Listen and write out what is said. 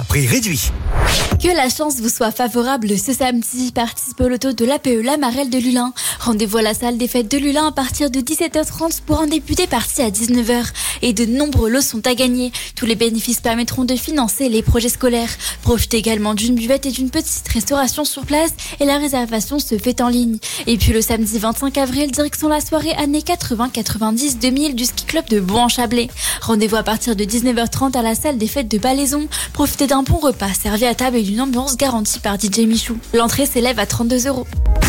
prix réduit. Que la chance vous soit favorable ce samedi. Participe au loto de l'APE La Marelle de Lulin. Rendez-vous à la salle des fêtes de Lulin à partir de 17h30 pour un début des parties à 19h. Et de nombreux lots sont à gagner. Tous les bénéfices permettront de financer les projets scolaires. Profitez également d'une buvette et d'une petite restauration sur place et la réservation se fait en ligne. Et puis le samedi 25 avril, direction la soirée années 80, 90, 2000 du ski club de Bourg-en-Chablais. Rendez-vous à partir de 19h30 à la salle des fêtes de Balaison. Profitez d'un bon repas servi à table et d'une ambiance garantie par DJ Michou. L'entrée s'élève à 32 €.